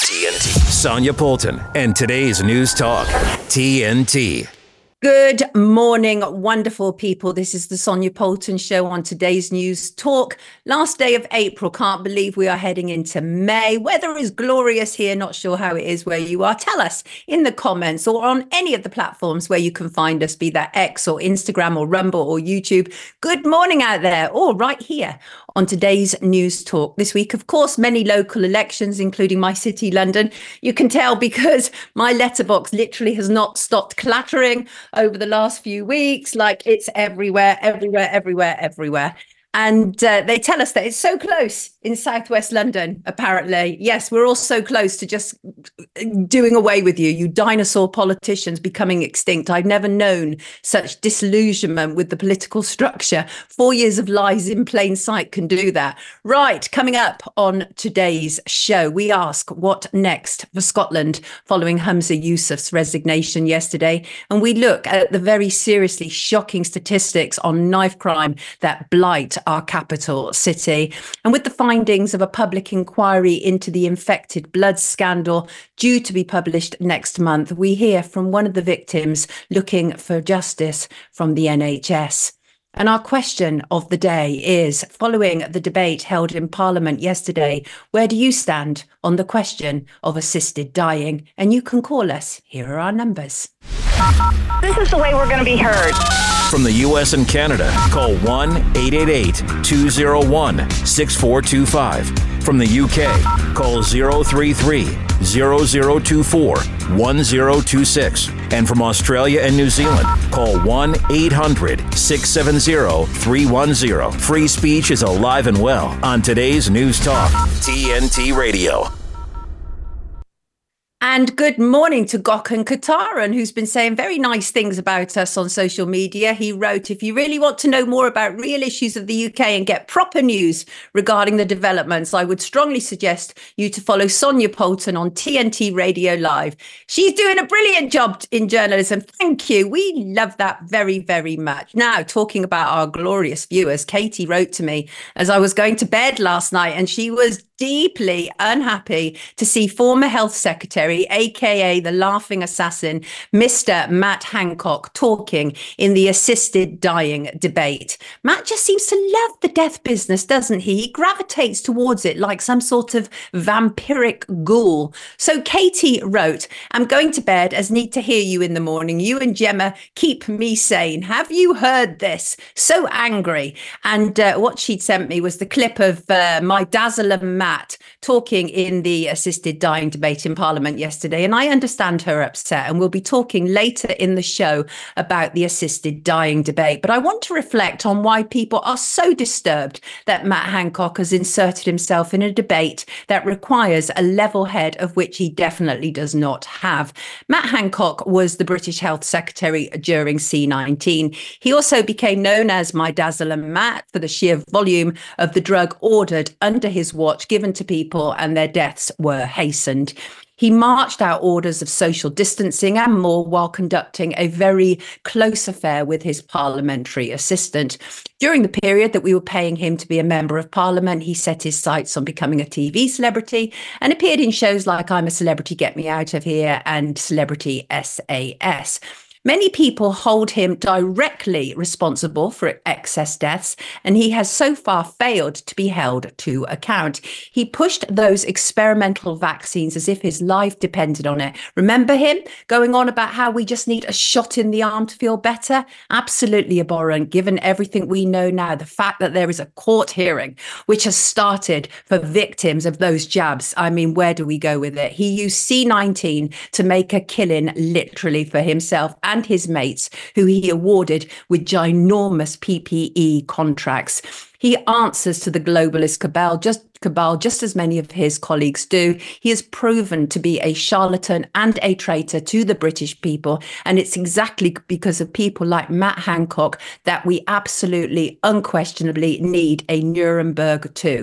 TNT. Sonia Poulton and today's News Talk, TNT. Good morning, wonderful people. This is the Sonia Poulton Show on today's News Talk. Last day of April. Can't believe we are heading into May. Weather is glorious here. Not sure how it is where you are. Tell us in the comments or on any of the platforms where you can find us, be that X or Instagram or Rumble or YouTube. Good morning out there, or right here on today's News Talk. This week, of course, many local elections, including my city, London. You can tell because my letterbox literally has not stopped clattering over the last few weeks. Like it's everywhere. And they tell us that it's so close in southwest London, apparently. Yes, we're all so close to just doing away with you dinosaur politicians becoming extinct. I've never known such disillusionment with the political structure. 4 years of lies in plain sight can do that. Right, coming up on today's show, we ask what next for Scotland following Humza Yousaf's resignation yesterday. And we look at the very seriously shocking statistics on knife crime that blight our capital city. And with the findings of a public inquiry into the infected blood scandal due to be published next month, we hear from one of the victims looking for justice from the NHS. And our question of the day is, following the debate held in Parliament yesterday, where do you stand on the question of assisted dying? And you can call us. Here are our numbers. This is the way we're going to be heard. From the U.S. and Canada, call 1-888-201-6425. From the U.K., call 033-0024-1026. And from Australia and New Zealand, call 1-800-670-310. Free speech is alive and well on today's News Talk, TNT Radio. And good morning to Gökhan Kataran, who's been saying very nice things about us on social media. He wrote, if you really want to know more about real issues of the UK and get proper news regarding the developments, I would strongly suggest you to follow Sonia Poulton on TNT Radio Live. She's doing a brilliant job in journalism. Thank you. We love that very, very much. Now, talking about our glorious viewers, Katie wrote to me as I was going to bed last night, and she was deeply unhappy to see former Health Secretary, aka the laughing assassin, Mr. Matt Hancock, talking in the assisted dying debate. Matt just seems to love the death business, doesn't he? He gravitates towards it like some sort of vampiric ghoul. So Katie wrote, I'm going to bed as need to hear you in the morning. You and Gemma keep me sane. Have you heard this? So angry. And what she'd sent me was the clip of my dazzler Matt talking in the assisted dying debate in Parliament yesterday. And I understand her upset, and we'll be talking later in the show about the assisted dying debate. But I want to reflect on why people are so disturbed that Matt Hancock has inserted himself in a debate that requires a level head, of which he definitely does not have. Matt Hancock was the British Health Secretary during C-19. He also became known as My Dazzler Matt for the sheer volume of the drug ordered under his watch given to people, and their deaths were hastened. He marched out orders of social distancing and more while conducting a very close affair with his parliamentary assistant. During the period that we were paying him to be a member of parliament, he set his sights on becoming a TV celebrity and appeared in shows like I'm a Celebrity, Get Me Out of Here and Celebrity SAS. Many people hold him directly responsible for excess deaths, and he has so far failed to be held to account. He pushed those experimental vaccines as if his life depended on it. Remember him going on about how we just need a shot in the arm to feel better? Absolutely abhorrent, given everything we know now. The fact that there is a court hearing which has started for victims of those jabs. I mean, where do we go with it? He used C-19 to make a killing literally for himself and his mates, who he awarded with ginormous PPE contracts. He answers to the globalist cabal just as many of his colleagues do. He has proven to be a charlatan and a traitor to the British people. And it's exactly because of people like Matt Hancock that we absolutely, unquestionably need a Nuremberg too.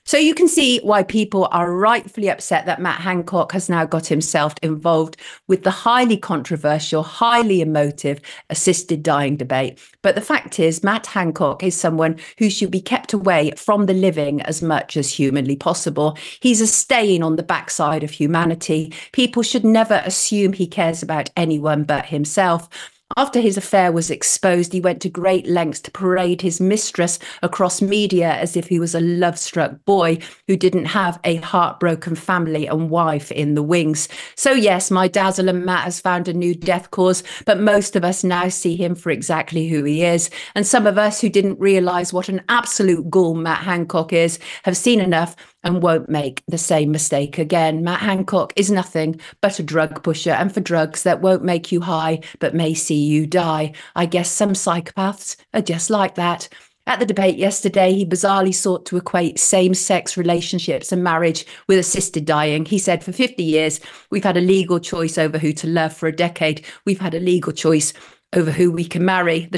So you can see why people are rightfully upset that Matt Hancock has now got himself involved with the highly controversial, highly emotive assisted dying debate. But the fact is, Matt Hancock is someone who should be kept away from the living as much as humanly possible. He's a stain on the backside of humanity. People should never assume he cares about anyone but himself. After his affair was exposed, he went to great lengths to parade his mistress across media as if he was a love-struck boy who didn't have a heartbroken family and wife in the wings. So yes, my dazzle and Matt has found a new death cause, but most of us now see him for exactly who he is. And some of us who didn't realise what an absolute ghoul Matt Hancock is have seen enough and won't make the same mistake again. Matt Hancock is nothing but a drug pusher, and for drugs that won't make you high but may see you die. I guess some psychopaths are just like that. At the debate yesterday, he bizarrely sought to equate same-sex relationships and marriage with assisted dying. He said, for 50 years, we've had a legal choice over who to love. For a decade, we've had a legal choice over who we can marry.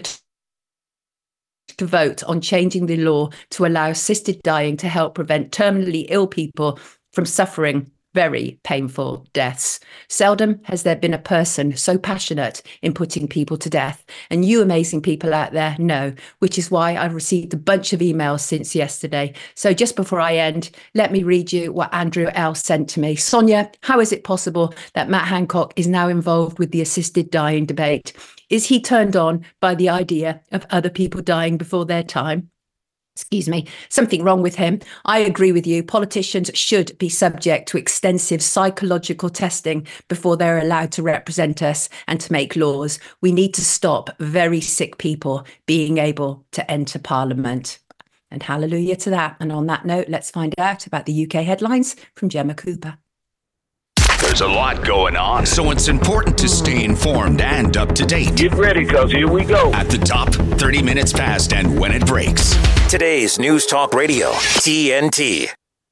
To vote on changing the law to allow assisted dying to help prevent terminally ill people from suffering very painful deaths. Seldom has there been a person so passionate in putting people to death. And you amazing people out there know, which is why I've received a bunch of emails since yesterday. So just before I end, let me read you what Andrew L. sent to me. Sonia, how is it possible that Matt Hancock is now involved with the assisted dying debate? Is he turned on by the idea of other people dying before their time? Excuse me, something wrong with him. I agree with you. Politicians should be subject to extensive psychological testing before they're allowed to represent us and to make laws. We need to stop very sick people being able to enter Parliament. And hallelujah to that. And on that note, let's find out about the UK headlines from Gemma Cooper. There's a lot going on, so it's important to stay informed and up to date. Get ready, because here we go. At the top, 30 minutes past and when it breaks. Today's News Talk Radio, TNT.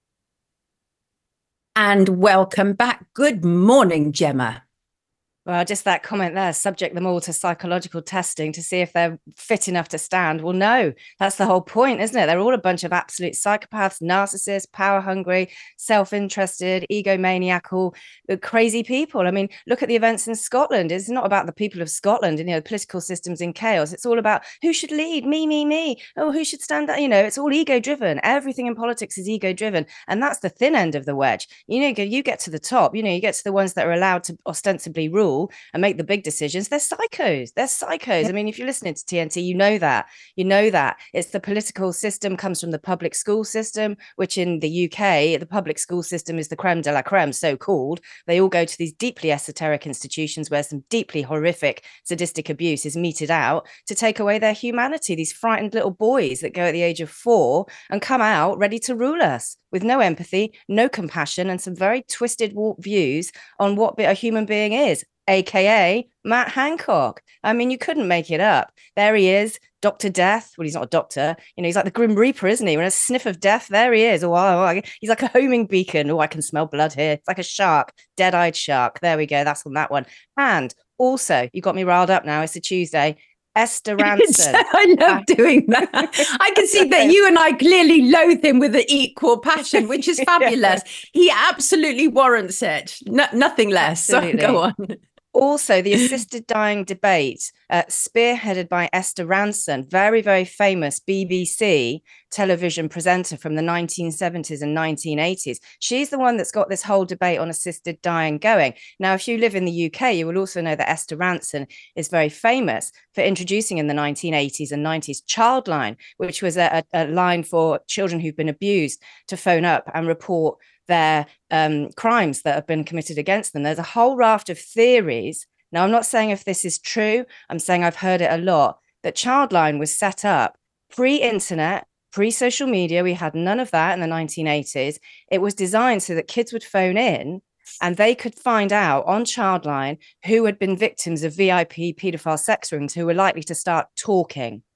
And welcome back. Good morning, Gemma. Well, just that comment there, subject them all to psychological testing to see if they're fit enough to stand. Well, no, that's the whole point, isn't it? They're all a bunch of absolute psychopaths, narcissists, power hungry, self-interested, egomaniacal, crazy people. I mean, look at the events in Scotland. It's not about the people of Scotland and, the political system's in chaos. It's all about who should lead, me. Oh, who should stand up? It's all ego driven. Everything in politics is ego driven. And that's the thin end of the wedge. You get to the top, you get to the ones that are allowed to ostensibly rule and make the big decisions. They're psychos. I mean, if you're listening to TNT, you know that it's the political system comes from the public school system, which in the UK, the public school system is the creme de la creme, so called. They all go to these deeply esoteric institutions where some deeply horrific sadistic abuse is meted out to take away their humanity. These frightened little boys that go at the age of 4 and come out ready to rule us with no empathy, no compassion, and some very twisted views on what a human being is, aka Matt Hancock. I mean, you couldn't make it up. There he is, Dr. Death. Well, he's not a doctor. He's like the Grim Reaper, isn't he? When a sniff of death, there he is. He's like a homing beacon. Oh, I can smell blood here. It's like a shark, dead-eyed shark. There we go. That's on that one. And also, you got me riled up now. It's a Tuesday. Esther Rantzen. I love doing that. I can see that you and I clearly loathe him with an equal passion, which is fabulous. He absolutely warrants it. Nothing less. Absolutely. So go on. Also, the assisted dying debate, spearheaded by Esther Rantzen, very, very famous BBC television presenter from the 1970s and 1980s. She's the one that's got this whole debate on assisted dying going. Now, if you live in the UK, you will also know that Esther Rantzen is very famous for introducing in the 1980s and 90s Childline, which was a line for children who've been abused to phone up and report their crimes that have been committed against them. There's a whole raft of theories. Now, I'm not saying if this is true. I'm saying I've heard it a lot, that Childline was set up pre-internet, pre-social media. We had none of that in the 1980s. It was designed so that kids would phone in and they could find out on Childline who had been victims of VIP paedophile sex rings who were likely to start talking.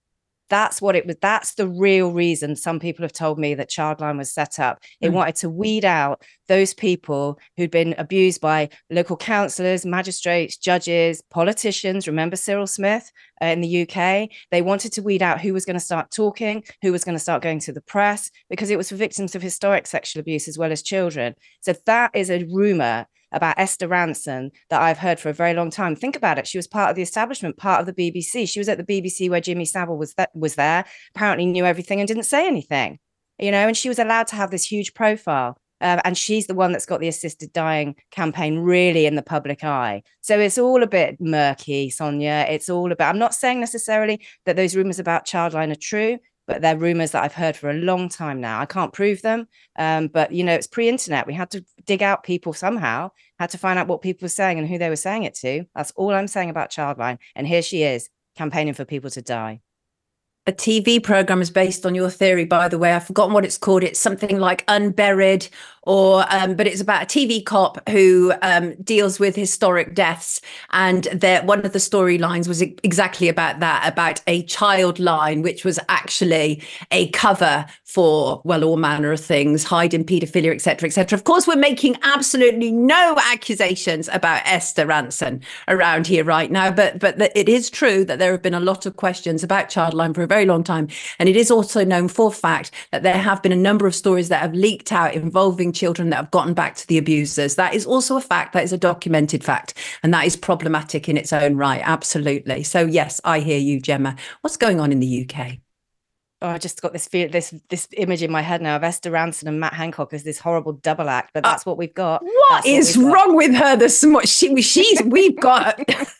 That's what it was. That's the real reason some people have told me that Childline was set up. It wanted to weed out those people who'd been abused by local councillors, magistrates, judges, politicians. Remember Cyril Smith in the UK? They wanted to weed out who was going to start talking, who was going to start going to the press, because it was for victims of historic sexual abuse as well as children. So that is a rumour about Esther Rantzen that I've heard for a very long time. Think about it. She was part of the establishment, part of the BBC. She was at the BBC where Jimmy Savile was there, apparently knew everything and didn't say anything, and she was allowed to have this huge profile. And she's the one that's got the assisted dying campaign really in the public eye. So it's all a bit murky, Sonia. It's all about, I'm not saying necessarily that those rumours about Childline are true, but they're rumours that I've heard for a long time now. I can't prove them, but it's pre-internet. We had to dig out people somehow, had to find out what people were saying and who they were saying it to. That's all I'm saying about Childline. And here she is, campaigning for people to die. A TV program is based on your theory, by the way. I've forgotten what it's called. It's something like Unburied, but it's about a TV cop who deals with historic deaths. And one of the storylines was exactly about that, about a child line, which was actually a cover for, well, all manner of things, hiding paedophilia, et cetera, et cetera. Of course, we're making absolutely no accusations about Esther Rantzen around here right now, but it is true that there have been a lot of questions about Childline for a very long time. And it is also known for a fact that there have been a number of stories that have leaked out involving children that have gotten back to the abusers. That is also a fact. That is a documented fact. And that is problematic in its own right. Absolutely. So, yes, I hear you, Gemma. What's going on in the UK? Oh, I just got this image in my head now of Esther Rantzen and Matt Hancock as this horrible double act, but that's what we've got. What is wrong with her? We've got.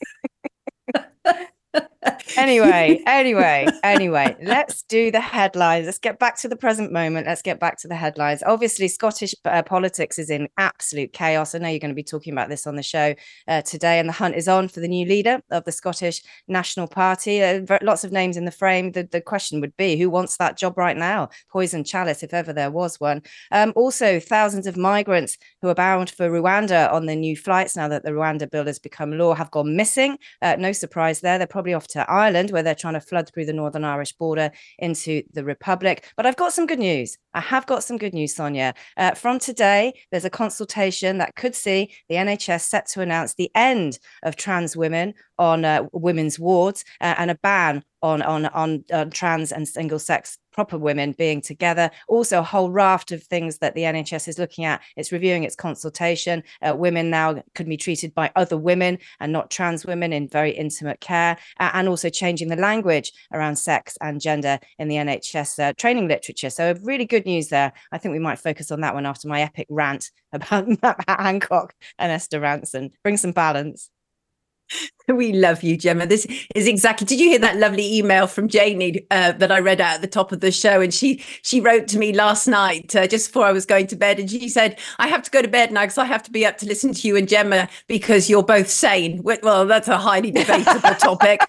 Anyway, let's do the headlines. Let's get back to the present moment. Let's get back to the headlines. Obviously, Scottish politics is in absolute chaos. I know you're going to be talking about this on the show today, and the hunt is on for the new leader of the Scottish National Party. Lots of names in the frame. The question would be, who wants that job right now? Poison chalice, if ever there was one. Also, thousands of migrants who are bound for Rwanda on the new flights now that the Rwanda bill has become law have gone missing. No surprise there. They're probably off to Ireland, where they're trying to flood through the Northern Irish border into the Republic. But I've got some good news. I have got some good news, Sonia. From today, there's a consultation that could see the NHS set to announce the end of trans women on women's wards and a ban on trans and single sex proper women being together. Also a whole raft of things that the NHS is looking at. It's reviewing its consultation. Women now could be treated by other women and not trans women in very intimate care, and also changing the language around sex and gender in the NHS training literature. So really good news there. I think we might focus on that one after my epic rant about Matt Hancock and Esther Rantzen. Bring some balance. We love you, Gemma. This is exactly. Did you hear that lovely email from Janie that I read out at the top of the show? And she wrote to me last night just before I was going to bed, and she said, "I have to go to bed now because I have to be up to listen to you and Gemma because you're both sane." Well, that's a highly debatable topic.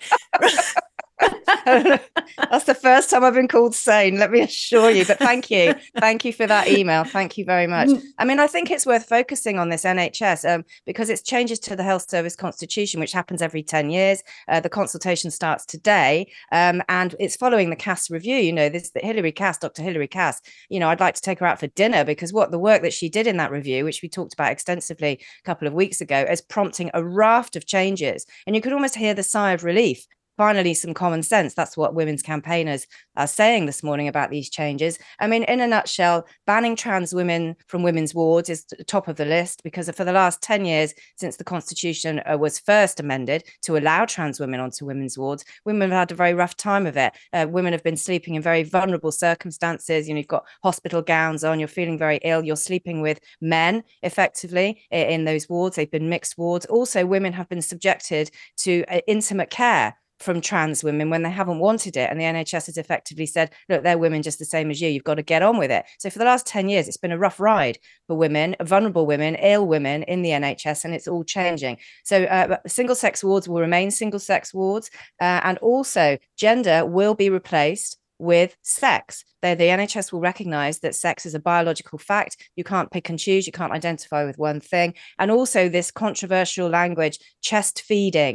That's the first time I've been called sane, let me assure you. But thank you for that email. Thank you very much. I mean, I think it's worth focusing on this NHS because it's changes to the Health Service Constitution, which happens every 10 years. The consultation starts today, and it's following the Cass review. Dr. Hilary Cass, I'd like to take her out for dinner because the work that she did in that review, which we talked about extensively a couple of weeks ago, is prompting a raft of changes. And you could almost hear the sigh of relief. Finally, some common sense. That's what women's campaigners are saying this morning about these changes. I mean, in a nutshell, banning trans women from women's wards is top of the list because for the last 10 years, since the Constitution was first amended to allow trans women onto women's wards, women have had a very rough time of it. Women have been sleeping in very vulnerable circumstances. You've got hospital gowns on, you're feeling very ill, you're sleeping with men effectively in those wards. They've been mixed wards. Also, women have been subjected to intimate care from trans women when they haven't wanted it. And the NHS has effectively said, look, they're women just the same as you. You've got to get on with it. So for the last 10 years, it's been a rough ride for women, vulnerable women, ill women in the NHS, and it's all changing. So single sex wards will remain single sex wards. And also gender will be replaced with sex. The NHS will recognise that sex is a biological fact. You can't pick and choose. You can't identify with one thing. And also this controversial language, chest feeding.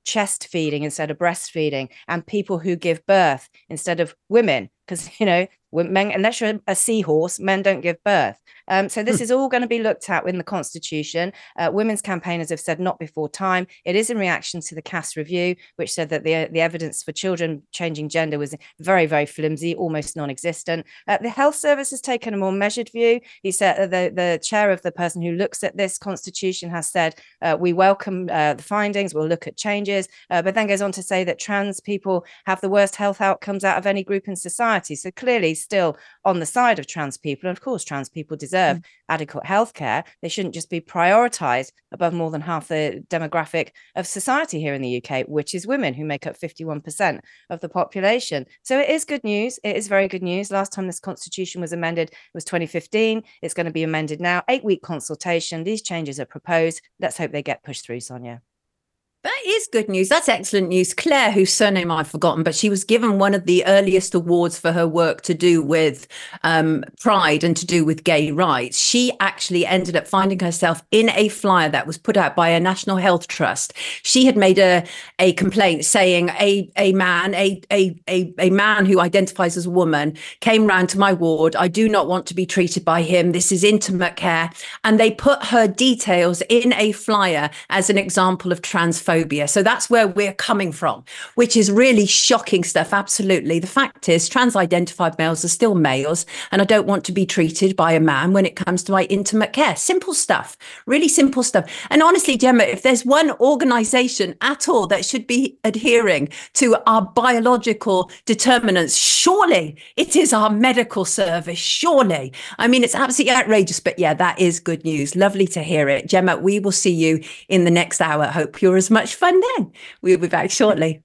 chest feeding instead of breastfeeding, and people who give birth instead of women, because, men, unless you're a seahorse, men don't give birth. So this is all going to be looked at in the Constitution. Women's campaigners have said not before time. It is in reaction to the Cass review, which said that the evidence for children changing gender was very, very flimsy, almost non-existent. The Health Service has taken a more measured view. He said the chair of the person who looks at this Constitution has said, we welcome the findings, we'll look at changes, but then goes on to say that trans people have the worst health outcomes out of any group in society. So clearly still on the side of trans people. And of course, trans people deserve adequate healthcare. They shouldn't just be prioritized above more than half the demographic of society here in the UK, which is women, who make up 51% of the population. So it is good news. It is very good news. Last time this Constitution was amended was 2015. It's going to be amended now. 8-week consultation. These changes are proposed. Let's hope they get pushed through, Sonia. That is good news. That's excellent news. Claire, whose surname I've forgotten, but she was given one of the earliest awards for her work to do with pride and to do with gay rights. She actually ended up finding herself in a flyer that was put out by a National Health Trust. She had made a complaint saying a man who identifies as a woman came round to my ward. I do not want to be treated by him. This is intimate care. And they put her details in a flyer as an example of transphobia. So that's where we're coming from, which is really shocking stuff. Absolutely. The fact is, trans-identified males are still males, and I don't want to be treated by a man when it comes to my intimate care. Simple stuff, really simple stuff. And honestly, Gemma, if there's one organisation at all that should be adhering to our biological determinants, surely it is our medical service. Surely. I mean, it's absolutely outrageous, but yeah, that is good news. Lovely to hear it. Gemma, we will see you in the next hour. Hope you're as much fun then. We'll be back shortly.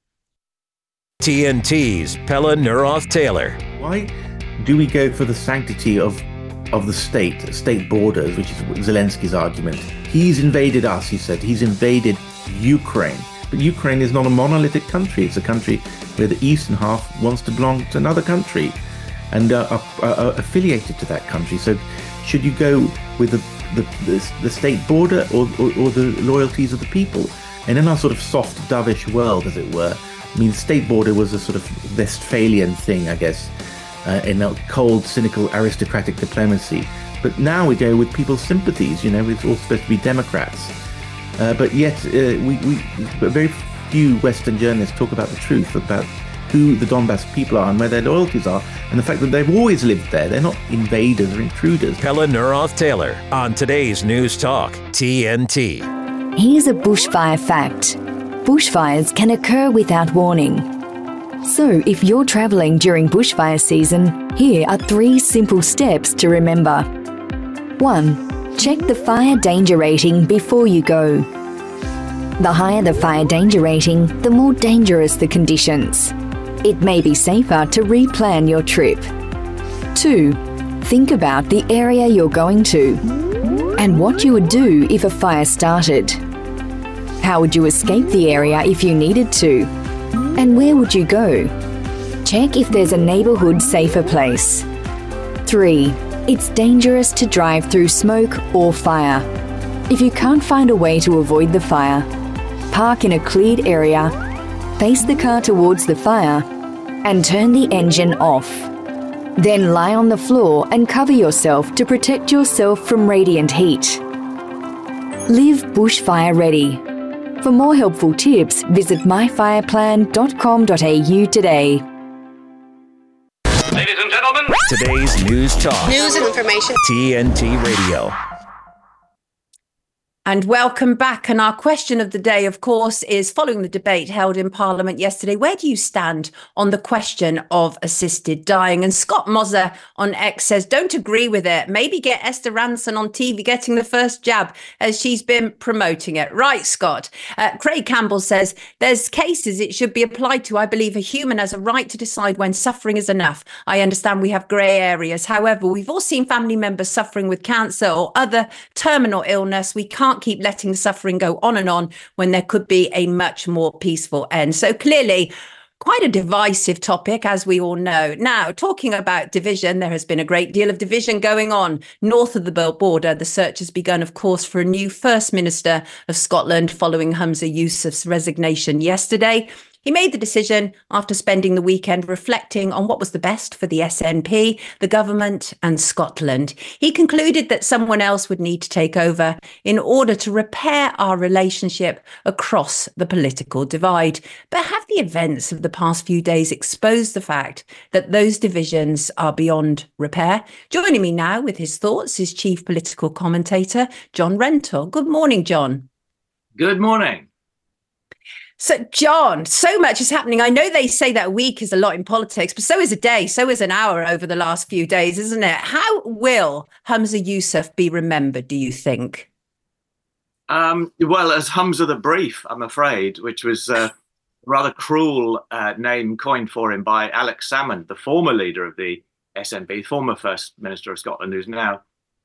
TNT's Pella Nuroff-Taylor. Why do we go for the sanctity of the state borders, which is Zelensky's argument? He's invaded us, he said. He's invaded Ukraine. But Ukraine is not a monolithic country. It's a country where the eastern half wants to belong to another country and are affiliated to that country. So should you go with the state border or the loyalties of the people? And in our sort of soft, dovish world, as it were, I mean, state border was a sort of Westphalian thing, I guess, in a cold, cynical, aristocratic diplomacy. But now we go with people's sympathies, it's all supposed to be Democrats. But yet, very few Western journalists talk about the truth, about who the Donbass people are and where their loyalties are, and the fact that they've always lived there. They're not invaders or intruders. Pella Nuroff-Taylor on today's News Talk, TNT. Here's a bushfire fact. Bushfires can occur without warning. So if you're travelling during bushfire season, here are 3 simple steps to remember. 1. Check the fire danger rating before you go. The higher the fire danger rating, the more dangerous the conditions. It may be safer to replan your trip. 2. Think about the area you're going to and what you would do if a fire started. How would you escape the area if you needed to? And where would you go? Check if there's a neighbourhood safer place. 3. It's dangerous to drive through smoke or fire. If you can't find a way to avoid the fire, park in a cleared area, face the car towards the fire, and turn the engine off. Then lie on the floor and cover yourself to protect yourself from radiant heat. Live bushfire ready. For more helpful tips, visit myfireplan.com.au today. Ladies and gentlemen, Today's News Talk, News and information. TNT Radio. And welcome back. And our question of the day, of course, is following the debate held in Parliament yesterday. Where do you stand on the question of assisted dying? And Scott Moser on X says, don't agree with it. Maybe get Esther Ranson on TV getting the first jab as she's been promoting it. Right, Scott. Craig Campbell says, there's cases it should be applied to. I believe a human has a right to decide when suffering is enough. I understand we have grey areas. However, we've all seen family members suffering with cancer or other terminal illness. We can't keep letting the suffering go on and on when there could be a much more peaceful end. So clearly, Quite a divisive topic, as we all know. Now, talking about division, there has been a great deal of division going on north of the border. The search has begun, of course, for a new First Minister of Scotland following Humza Yousaf's resignation yesterday. He made the decision after spending the weekend reflecting on what was the best for the SNP, the government and Scotland. He concluded that someone else would need to take over in order to repair our relationship across the political divide. But have the events of the past few days exposed the fact that those divisions are beyond repair? Joining me now with his thoughts is Chief Political Commentator John Rentoul. Good morning, John. Good morning. So, John, so much is happening. I know they say that a week is a lot in politics, but so is a day, so is an hour over the last few days, isn't it? How will Humza Yousaf be remembered, do you think? Well, as Humza the Brief, I'm afraid, which was a rather cruel name coined for him by Alex Salmond, the former leader of the SNP, former First Minister of Scotland, who's now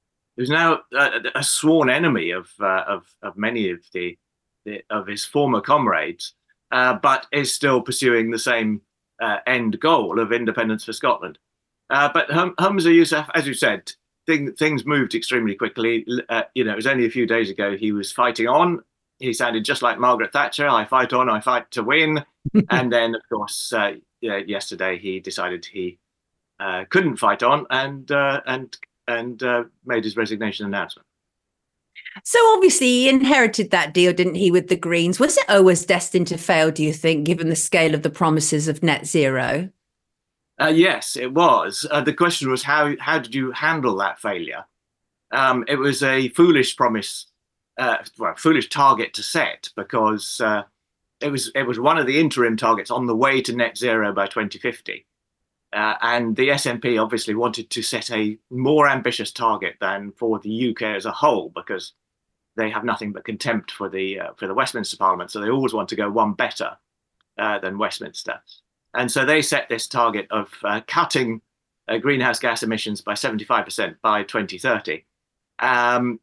a sworn enemy of many of his former comrades, but is still pursuing the same end goal of independence for Scotland. But Humza Yousaf, as you said, things moved extremely quickly. It was only a few days ago he was fighting on. He sounded just like Margaret Thatcher. I fight on, I fight to win. And then, of course, yesterday he decided he couldn't fight on and made his resignation announcement. So obviously he inherited that deal, didn't he, with the Greens? Was it always destined to fail, do you think, given the scale of the promises of net zero? Yes, it was. The question was, how did you handle that failure? It was a foolish promise, foolish target to set, because it was one of the interim targets on the way to net zero by 2050. And the SNP obviously wanted to set a more ambitious target than for the UK as a whole, because they have nothing but contempt for the Westminster Parliament. So they always want to go one better than Westminster. And so they set this target of cutting greenhouse gas emissions by 75% by 2030. And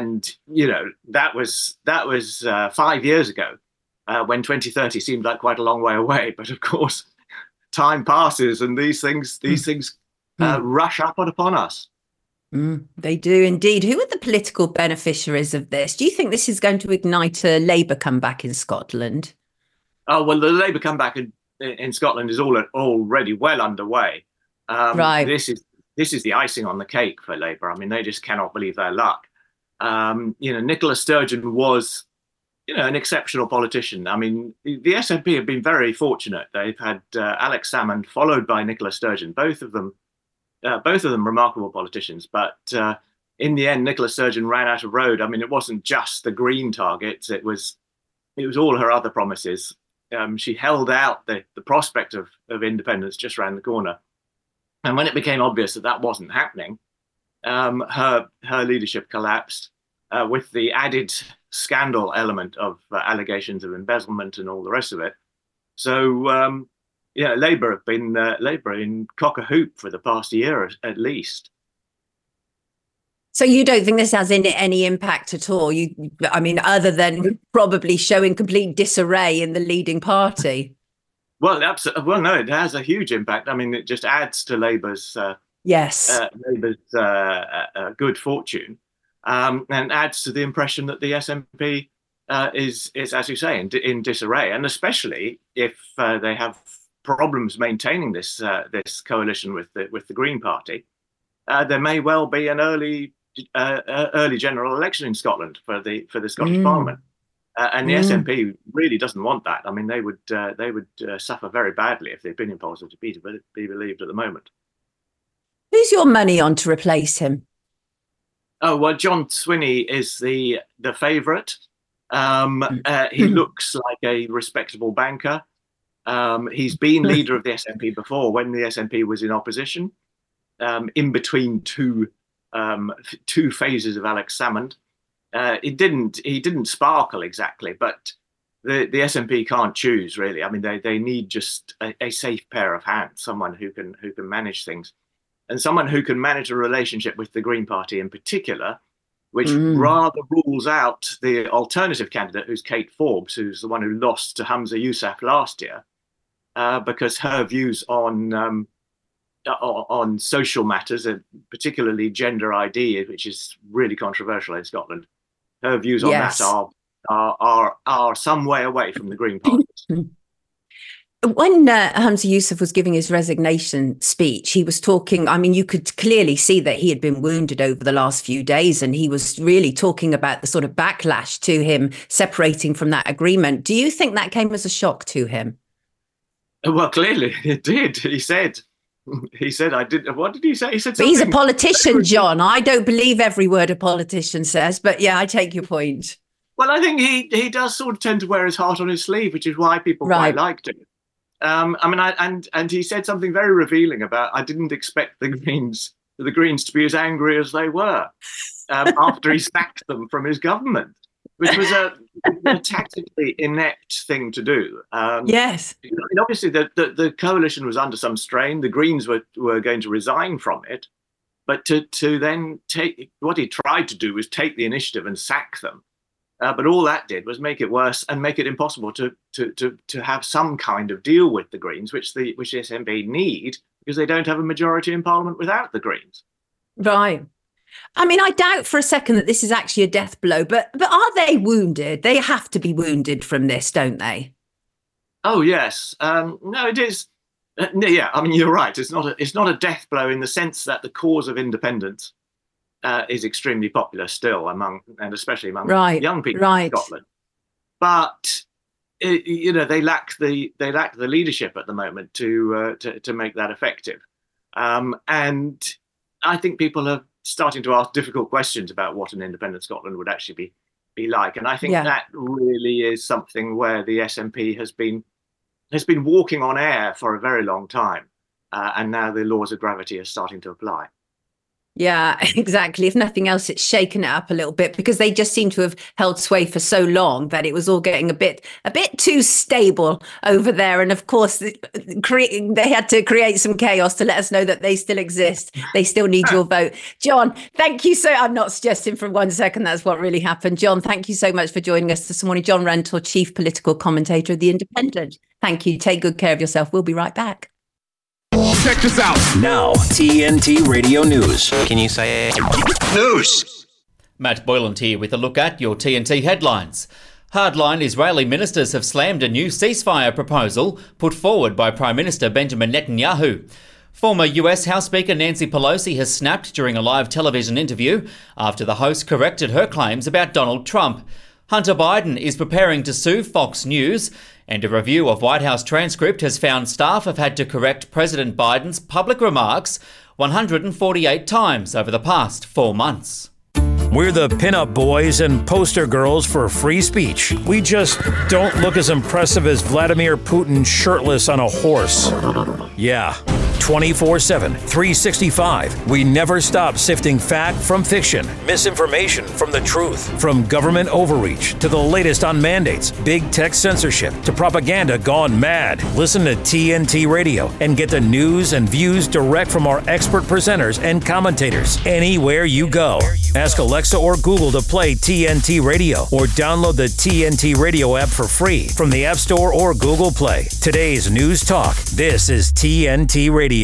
that was 5 years ago, when 2030 seemed like quite a long way away. But of course, time passes and these things rush up upon us. They do indeed. Who are the political beneficiaries of this? Do you think this is going to ignite a Labour comeback in Scotland? Oh, well, the Labour comeback in Scotland is already well underway. Right. This is the icing on the cake for Labour. I mean, they just cannot believe their luck. Nicola Sturgeon was an exceptional politician. I mean, the SNP have been very fortunate. They've had Alex Salmond followed by Nicola Sturgeon, both of them remarkable politicians. But in the end, Nicola Sturgeon ran out of road. I mean, it wasn't just the green targets. It was all her other promises. She held out the prospect of independence just around the corner. And when it became obvious that wasn't happening, her leadership collapsed with the added scandal element of allegations of embezzlement and all the rest of it. So, Labour have been in cock a hoop for the past year at least. So you don't think this has any impact at all? Other than probably showing complete disarray in the leading party. Well, absolutely. Well, no, it has a huge impact. I mean, it just adds to Labour's good fortune. And adds to the impression that the SNP is, as you say, in disarray, and especially if they have problems maintaining this coalition with the Green Party, there may well be an early general election in Scotland for the Scottish Parliament, and the SNP really doesn't want that. I mean, they would suffer very badly if the opinion polls were to be believed at the moment. Who's your money on to replace him? Oh, well, John Swinney is the favourite. He looks like a respectable banker. He's been leader of the SNP before when the SNP was in opposition, in between two phases of Alex Salmond. He didn't sparkle exactly, but the SNP can't choose really. I mean, they need just a safe pair of hands, someone who can manage things. And someone who can manage a relationship with the Green Party in particular, which rather rules out the alternative candidate, who's Kate Forbes, who's the one who lost to Humza Yousaf last year. because her views on social matters, and particularly gender ID, which is really controversial in Scotland, her views on that are some way away from the Green Party. When Humza Yousaf was giving his resignation speech, he was talking, I mean, you could clearly see that he had been wounded over the last few days, and he was really talking about the sort of backlash to him separating from that agreement. Do you think that came as a shock to him? Well, clearly it did. He said, I did. What did he say? He said, but he's a politician, John. I don't believe every word a politician says, but yeah, I take your point. Well, I think he does sort of tend to wear his heart on his sleeve, which is why people quite liked him. And he said something very revealing about, I didn't expect the Greens to be as angry as they were after he sacked them from his government, which was a tactically inept thing to do. Yes. And obviously, the coalition was under some strain. The Greens were going to resign from it. But to then take, what he tried to do was take the initiative and sack them. But all that did was make it worse and make it impossible to have some kind of deal with the Greens, which the SNP need, because they don't have a majority in Parliament without the Greens. Right. I mean, I doubt for a second that this is actually a death blow, but are they wounded? They have to be wounded from this, don't they? Oh, yes. No, it is. Yeah, I mean, you're right. It's not a death blow in the sense that the cause of independence is extremely popular still especially among young people in Scotland. But they lack the leadership at the moment to make that effective. And I think people are starting to ask difficult questions about what an independent Scotland would actually be like. And I think that really is something where the SNP has been walking on air for a very long time. And now the laws of gravity are starting to apply. Yeah, exactly. If nothing else, it's shaken it up a little bit, because they just seem to have held sway for so long that it was all getting a bit too stable over there. And of course, they had to create some chaos to let us know that they still exist. They still need your vote. John, thank you I'm not suggesting for 1 second that's what really happened. John, thank you so much for joining us this morning. John Rentoul, Chief Political Commentator of The Independent. Thank you. Take good care of yourself. We'll be right back. Check this out. Now, TNT Radio News. Can you say news? Matt Boyland here with a look at your TNT headlines. Hardline Israeli ministers have slammed a new ceasefire proposal put forward by Prime Minister Benjamin Netanyahu. Former US House Speaker Nancy Pelosi has snapped during a live television interview after the host corrected her claims about Donald Trump. Hunter Biden is preparing to sue Fox News, and a review of White House transcript has found staff have had to correct President Biden's public remarks 148 times over the past 4 months. We're the pinup boys and poster girls for free speech. We just don't look as impressive as Vladimir Putin shirtless on a horse. Yeah. 24/7, 365. We never stop sifting fact from fiction, misinformation from the truth, from government overreach to the latest on mandates, big tech censorship to propaganda gone mad. Listen to TNT Radio and get the news and views direct from our expert presenters and commentators anywhere you go. Ask Alexa or Google to play TNT Radio or download the TNT Radio app for free from the App Store or Google Play. Today's News Talk. This is TNT Radio.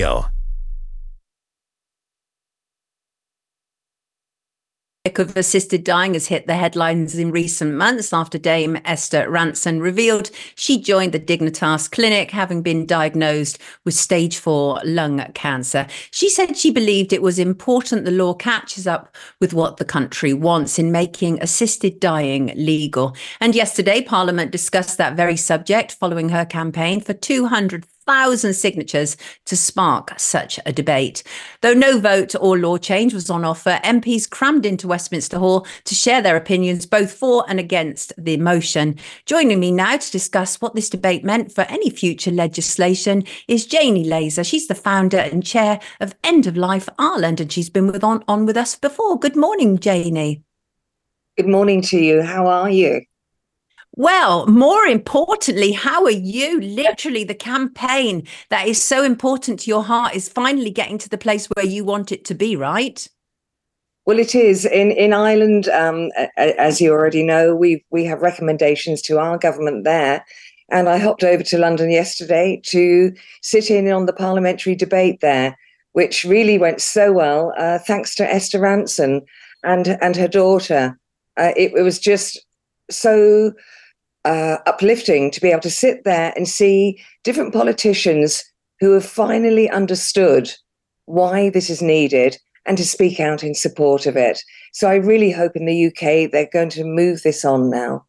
Of assisted dying has hit the headlines in recent months after Dame Esther Rantzen revealed she joined the Dignitas Clinic having been diagnosed with stage 4 lung cancer. She said she believed it was important the law catches up with what the country wants in making assisted dying legal. And yesterday, Parliament discussed that very subject following her campaign for 200,000 signatures to spark such a debate. Though no vote or law change was on offer, MPs crammed into Westminster Hall to share their opinions both for and against the motion. Joining me now to discuss what this debate meant for any future legislation is Janie Laser. She's the founder and chair of End of Life Ireland, and she's been on with us before. Good morning, Janie. Good morning to you. How are you? Well, more importantly, how are you? Literally, the campaign that is so important to your heart is finally getting to the place where you want it to be, right? Well, it is. In Ireland, as you already know, we have recommendations to our government there And I hopped over to London yesterday to sit in on the parliamentary debate there, which really went so well, thanks to Esther Rantzen and her daughter. It was just so uplifting to be able to sit there and see different politicians who have finally understood why this is needed and to speak out in support of it. So I really hope in the UK they're going to move this on now.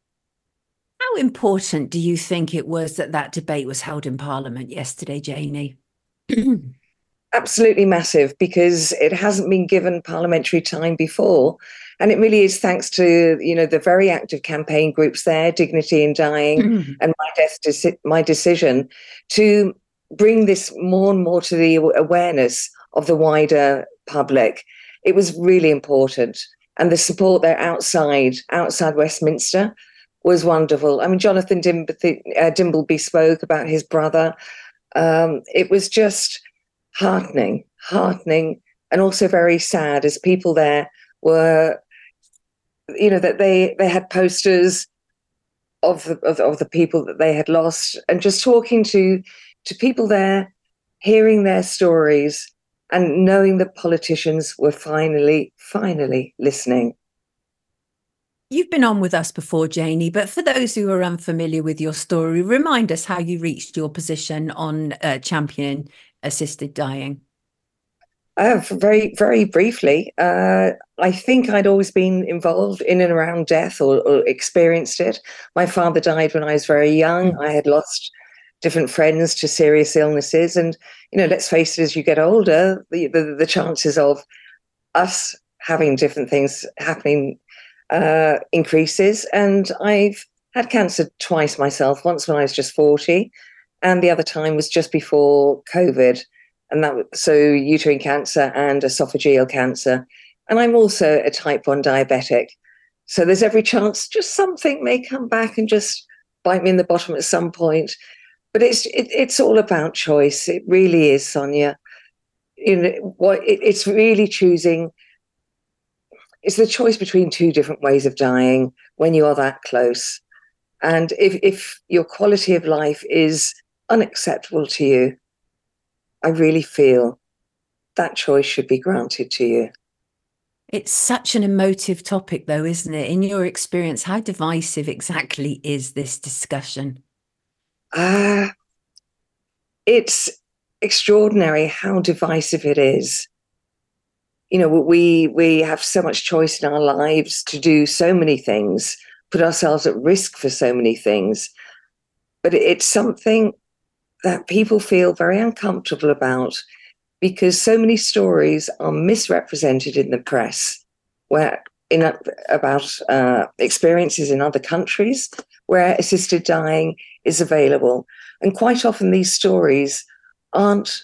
How important do you think it was that that debate was held in Parliament yesterday, Janie? Absolutely massive, because it hasn't been given parliamentary time before. And it really is thanks to, the very active campaign groups there, Dignity in Dying and My Decision, to bring this more and more to the awareness of the wider public. It was really important. And the support there outside Westminster was wonderful. I mean, Jonathan Dimbleby spoke about his brother. It was just heartening, and also very sad, as people there were, that they had posters of the people that they had lost, and just talking to people there, hearing their stories, and knowing that politicians were finally listening. You've been on with us before, Janie, but for those who are unfamiliar with your story, remind us how you reached your position on championing assisted dying. Very, very briefly, I think I'd always been involved in and around death or experienced it. My father died when I was very young. I had lost different friends to serious illnesses. And, let's face it, as you get older, the chances of us having different things happening increases. And I've had cancer twice myself, once when I was just 40, and the other time was just before COVID. And so uterine cancer and esophageal cancer. And I'm also a type 1 diabetic. So there's every chance just something may come back and just bite me in the bottom at some point. But it's all about choice. It really is, Sonia. It's really choosing. It's the choice between two different ways of dying when you are that close. And if your quality of life is unacceptable to you, I really feel that choice should be granted to you. It's such an emotive topic, though, isn't it? In your experience, how divisive exactly is this discussion? It's extraordinary how divisive it is. We have so much choice in our lives to do so many things, put ourselves at risk for so many things. But it's something that people feel very uncomfortable about, because so many stories are misrepresented in the press about experiences in other countries where assisted dying is available. And quite often these stories aren't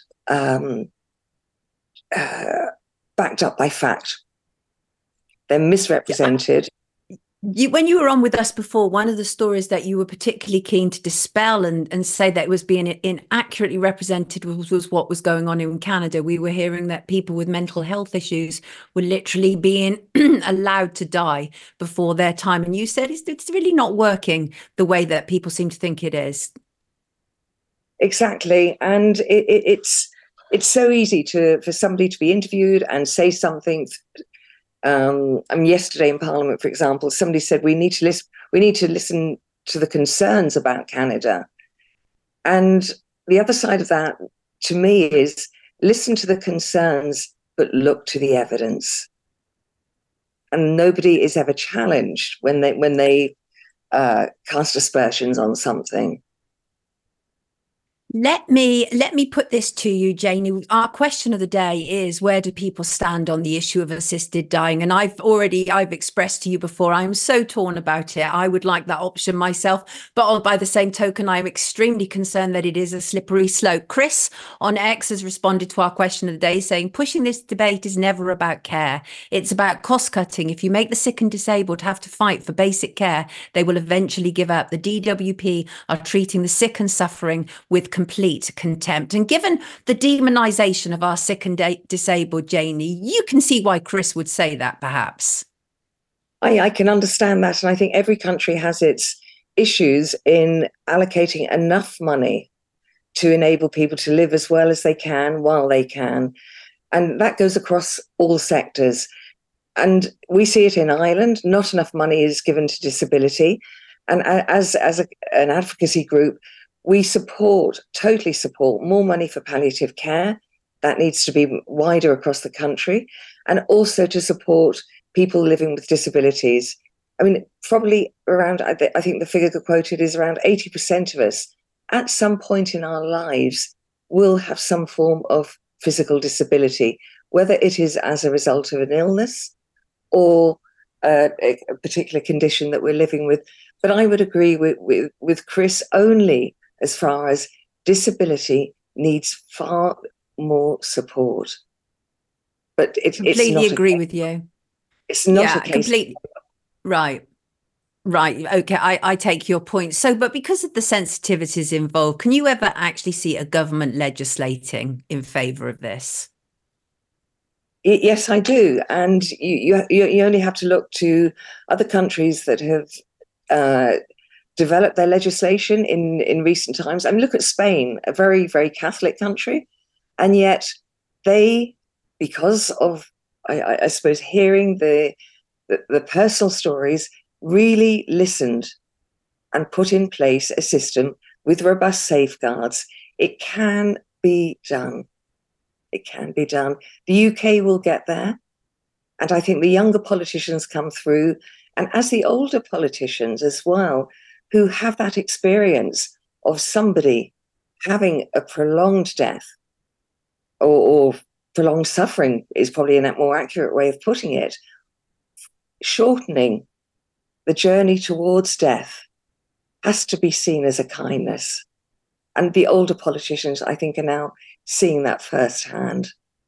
backed up by fact. They're misrepresented. When you were on with us before, one of the stories that you were particularly keen to dispel and say that it was being inaccurately represented was what was going on in Canada. We were hearing that people with mental health issues were literally being allowed to die before their time. And you said it's really not working the way that people seem to think it is. Exactly. And it's so easy for somebody to be interviewed and say something. Yesterday in Parliament, for example, somebody said we need to listen to the concerns about Canada. And the other side of that, to me, is listen to the concerns, but look to the evidence. And nobody is ever challenged when they cast aspersions on something. Let me put this to you, Janie. Our question of the day is, where do people stand on the issue of assisted dying? And I've expressed to you before, I'm so torn about it. I would like that option myself, but by the same token, I'm extremely concerned that it is a slippery slope. Chris on X has responded to our question of the day saying, pushing this debate is never about care. It's about cost cutting. If you make the sick and disabled have to fight for basic care, they will eventually give up. The DWP are treating the sick and suffering with complete contempt. And given the demonisation of our sick and disabled, Janie, you can see why Chris would say that, perhaps. I can understand that. And I think every country has its issues in allocating enough money to enable people to live as well as they can while they can. And that goes across all sectors. And we see it in Ireland. Not enough money is given to disability. And as an advocacy group, we totally support more money for palliative care. That needs to be wider across the country. And also to support people living with disabilities. I mean, probably around, I think the figure quoted is around 80% of us at some point in our lives will have some form of physical disability, whether it is as a result of an illness or a particular condition that we're living with. But I would agree with Chris only as far as disability needs far more support. But completely agree with you. It's not a case. Completely. Right. Okay, I take your point. So, but because of the sensitivities involved, can you ever actually see a government legislating in favour of this? Yes, I do. And you only have to look to other countries that have developed their legislation in recent times. I mean, look at Spain, a very, very Catholic country. And yet they, because of, I suppose, hearing the personal stories, really listened and put in place a system with robust safeguards. It can be done. It can be done. The UK will get there. And I think the younger politicians come through, and as the older politicians as well, who have that experience of somebody having a prolonged death or prolonged suffering is probably a more accurate way of putting it, shortening the journey towards death has to be seen as a kindness. And the older politicians, I think, are now seeing that firsthand.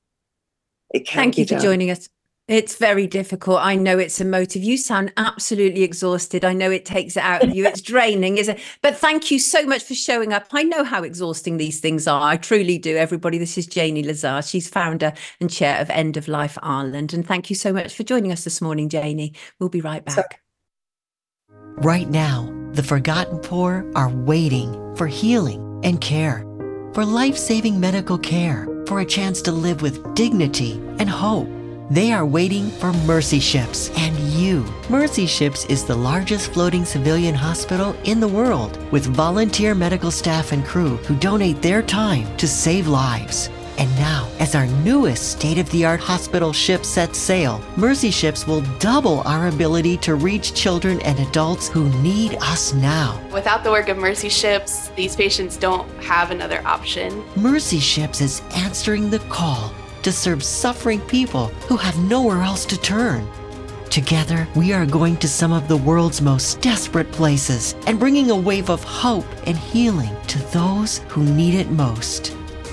It can Thank be you for done. joining us. It's very difficult. I know it's emotive. You sound absolutely exhausted. I know it takes it out of you. It's draining, isn't it? But thank you so much for showing up. I know how exhausting these things are. I truly do. Everybody, this is Janie Lazar. She's founder and chair of End of Life Ireland. And thank you so much for joining us this morning, Janie. We'll be right back. Right now, the forgotten poor are waiting for healing and care, for life-saving medical care, for a chance to live with dignity and hope. They are waiting for Mercy Ships and you. Mercy Ships is the largest floating civilian hospital in the world, with volunteer medical staff and crew who donate their time to save lives. And now, as our newest state-of-the-art hospital ship sets sail, Mercy Ships will double our ability to reach children and adults who need us now. Without the work of Mercy Ships, these patients don't have another option. Mercy Ships is answering the call to serve suffering people who have nowhere else to turn. Together, we are going to some of the world's most desperate places and bringing a wave of hope and healing to those who need it most.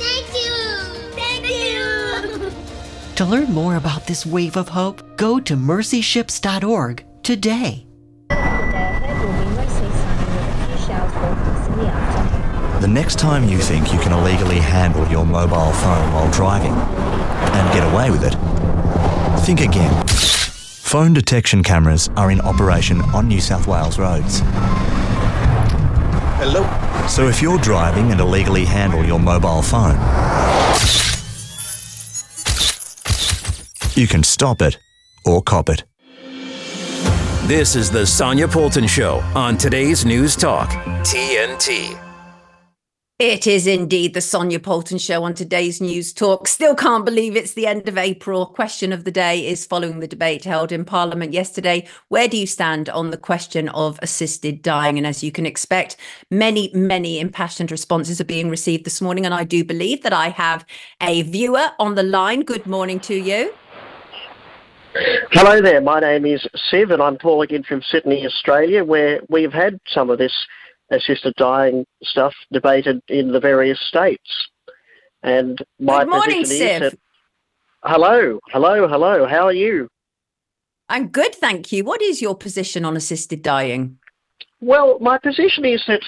To learn more about this wave of hope, go to mercyships.org today. The next time you think you can illegally handle your mobile phone while driving and get away with it, think again. Phone detection cameras are in operation on New South Wales roads. Hello. So if you're driving and illegally handle your mobile phone, you can stop it or cop it. This is the Sonia Poulton Show on today's News Talk, TNT. It is indeed the Sonia Poulton Show on today's News Talk. Still can't believe it's the end of April. Question of the day is following the debate held in Parliament yesterday. Where do you stand on the question of assisted dying? And as you can expect, many impassioned responses are being received this morning. And I do believe that I have a viewer on the line. Good morning to you. Hello there, my name is Siv and I'm calling in from Sydney, Australia, where we've had some of this assisted dying stuff debated in the various states. And my Good morning, position Siv. is that... Hello, how are you? I'm good, thank you. What is your position on assisted dying? Well, my position is that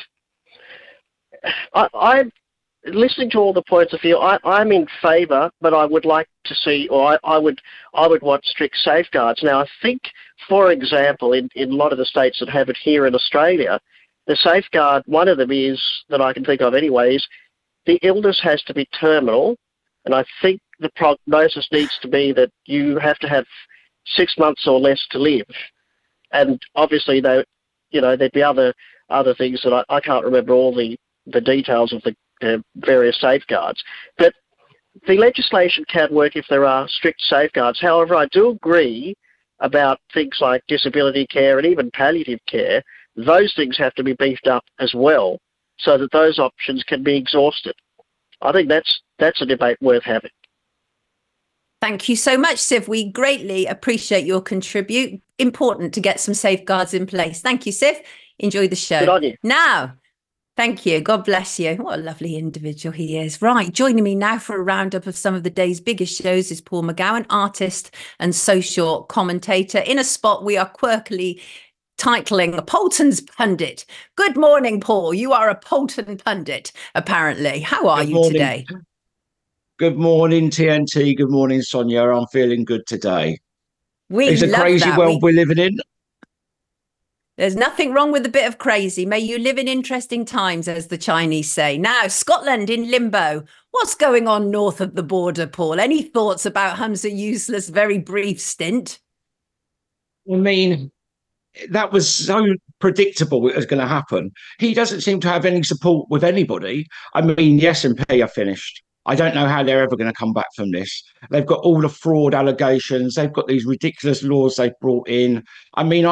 I'm listening to all the points of view. I'm in favour, but I would like to see, or I would want strict safeguards. Now, I think, for example, in a lot of the states that have it here in Australia, the safeguard, one of them is, that I can think of anyway, is the illness has to be terminal. And I think the prognosis needs to be that you have to have 6 months or less to live. And obviously, there'd be other things that I can't remember all the details of the various safeguards. But the legislation can work if there are strict safeguards. However, I do agree about things like disability care and even palliative care. Those things have to be beefed up as well, so that those options can be exhausted. I think that's a debate worth having. Thank you so much, Siv. We greatly appreciate your contribute. Important to get some safeguards in place. Thank you, Siv. Enjoy the show. Good on you. Now, thank you. God bless you. What a lovely individual he is. Right, joining me now for a roundup of some of the day's biggest shows is Paul McGowan, artist and social commentator. In a spot we are quirkily titling Polton's Pundit. Good morning, Paul. You are a Polton pundit, apparently. How are you today? Good morning, TNT. Good morning, Sonia. I'm feeling good today. It's a crazy world we're living in. There's nothing wrong with a bit of crazy. May you live in interesting times, as the Chinese say. Now, Scotland in limbo. What's going on north of the border, Paul? Any thoughts about Humza Yousel's very brief stint? I mean, that was so predictable it was going to happen. He doesn't seem to have any support with anybody. I mean, the S&P are finished. I don't know how they're ever going to come back from this. They've got all the fraud allegations. They've got these ridiculous laws they've brought in. I mean,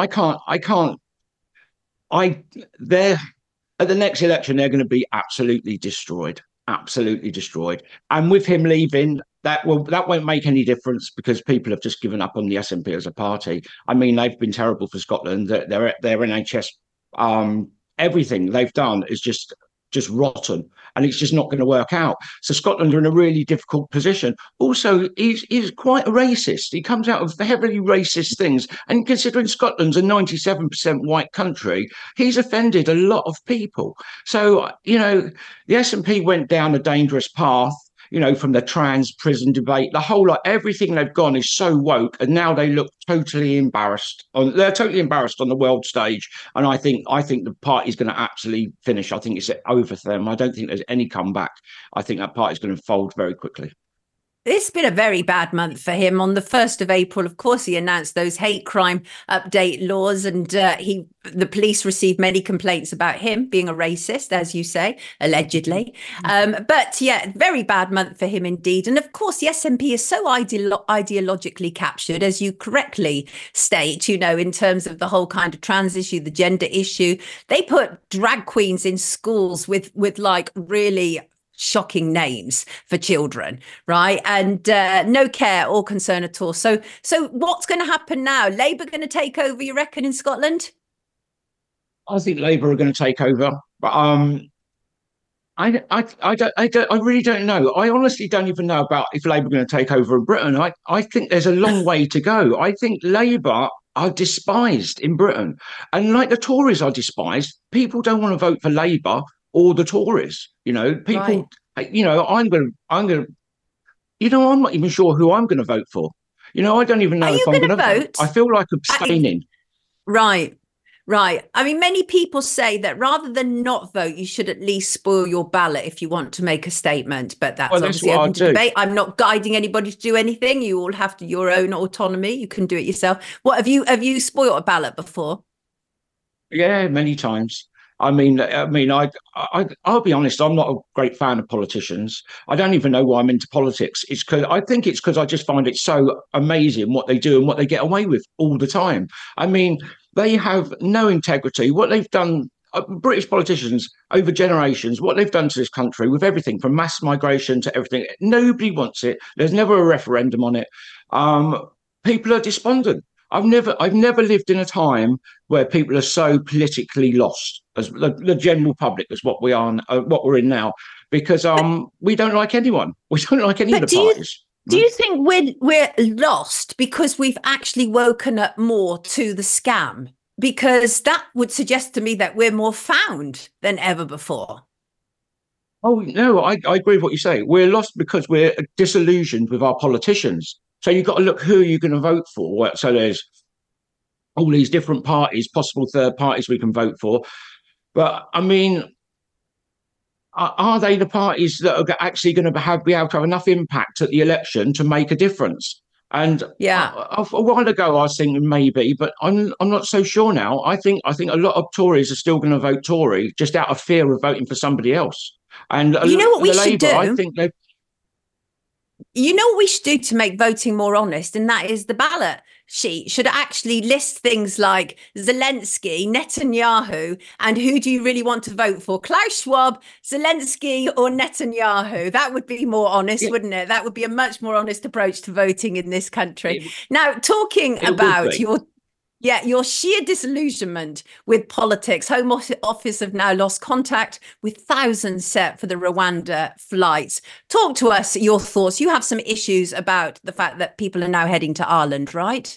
they're at the next election, they're going to be absolutely destroyed. And with him leaving, that won't make any difference, because people have just given up on the SNP as a party. I mean, they've been terrible for Scotland. Their NHS, everything they've done is just rotten, and it's just not going to work out. So Scotland are in a really difficult position. Also, he's quite a racist. He comes out of heavily racist things, and considering Scotland's a 97% white country, he's offended a lot of people. So, the SNP went down a dangerous path, from the trans prison debate, the whole lot, everything they've gone is so woke, and now they look totally embarrassed. They're totally embarrassed on the world stage, and I think the party's going to absolutely finish. I think it's over for them. I don't think there's any comeback. I think that party's going to fold very quickly. It's been a very bad month for him. On the 1st of April, of course, he announced those hate crime update laws, and the police received many complaints about him being a racist, as you say, allegedly. But yeah, very bad month for him indeed. And of course, the SNP is so ideologically captured, as you correctly state, in terms of the whole kind of trans issue, the gender issue. They put drag queens in schools with like really shocking names for children, right? And no care or concern at all. So what's going to happen now? Labour going to take over, you reckon, in Scotland? I think Labour are going to take over, but I really don't know. I honestly don't even know about if Labour are going to take over in Britain. I think there's a long way to go. I think Labour are despised in Britain, and like the Tories are despised. People don't want to vote for Labour or the Tories, people, right. I'm not even sure who I'm going to vote for. I don't even know if I'm going to vote. I feel like abstaining. Right. I mean, many people say that rather than not vote, you should at least spoil your ballot if you want to make a statement. But that's obviously open to debate. I'm not guiding anybody to do anything. You all have your own autonomy. You can do it yourself. What have you spoiled a ballot before? Yeah, many times. I mean, I'll be honest. I'm not a great fan of politicians. I don't even know why I'm into politics. I think it's because I just find it so amazing what they do and what they get away with all the time. I mean, they have no integrity. What they've done, British politicians over generations, what they've done to this country with everything from mass migration to everything. Nobody wants it. There's never a referendum on it. People are despondent. I've never lived in a time where people are so politically lost as the general public as what we are, what we're in now, because we don't like anyone. We don't like any of the parties. Do you think we're lost because we've actually woken up more to the scam? Because that would suggest to me that we're more found than ever before. Oh, no, I agree with what you say. We're lost because we're disillusioned with our politicians. So you've got to look who you're going to vote for. So there's all these different parties, possible third parties we can vote for. But I mean, are they the parties that are actually going to be able to have enough impact at the election to make a difference? And a while ago, I was thinking maybe, but I'm not so sure now. I think a lot of Tories are still going to vote Tory just out of fear of voting for somebody else. And you know what we should do? I think they. You know what we should do to make voting more honest, and that is the ballot sheet should actually list things like Zelensky, Netanyahu, and who do you really want to vote for? Klaus Schwab, Zelensky, or Netanyahu? That would be more honest, wouldn't it? That would be a much more honest approach to voting in this country. Now, talking about your sheer disillusionment with politics. Home Office have now lost contact with thousands set for the Rwanda flights. Talk to us your thoughts. You have some issues about the fact that people are now heading to Ireland, right?